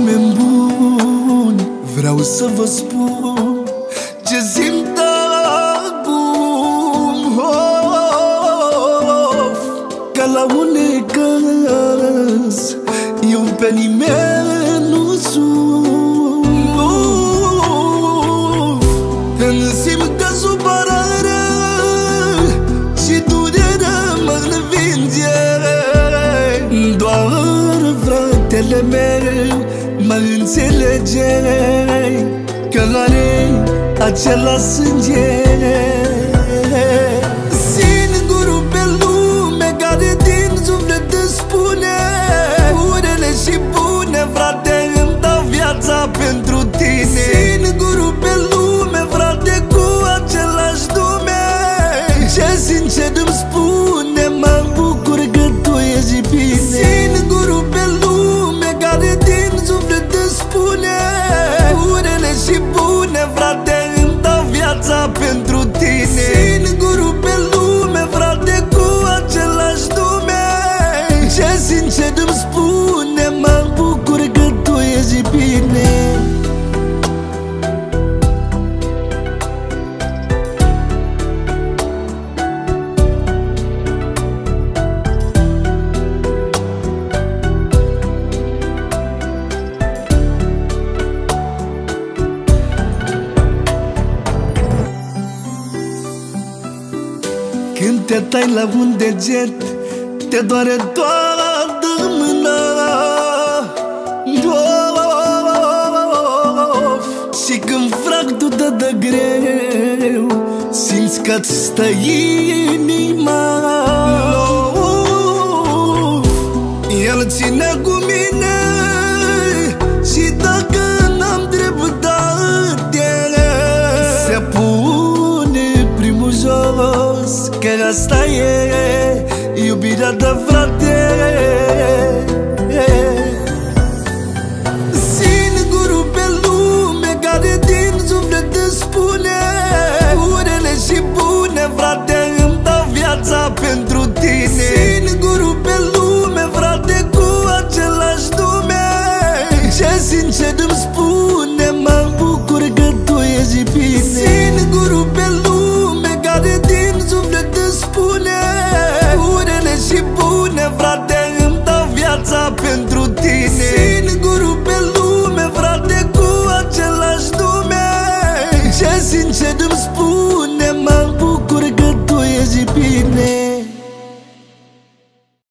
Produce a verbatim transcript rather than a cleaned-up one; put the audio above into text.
oameni buni, vreau să vă spun ce simt acum. Of, ca la un ecaz, eu pe nimeni nu sun. Îmi simt că supărarea și durerea mă învinge. Doar fratele meu mă înțelege, că are același sânge. Singurul pe lume care din suflet îți spune urele și bune: frate, îmi dau viața pentru tine. Singurul pe lume, frate, cu același nume, ce sincer îmi spune: mă bucur că tu ești bine. Singurul pe lume care din suflet îți spune urele și bune: frate, îmi dau viața pentru tine. Singurul pe lume, frate, cu același nume, ce sincer îmi spune: mă bucur că tu ești bine. Când te tai la un deget, te doare toată mâna. Of, și când fractura dă greu, simți că-ți stă inima. El ține cu mine și dacă n-am dreptate, se pune primul jos, că asta e iubirea de frate.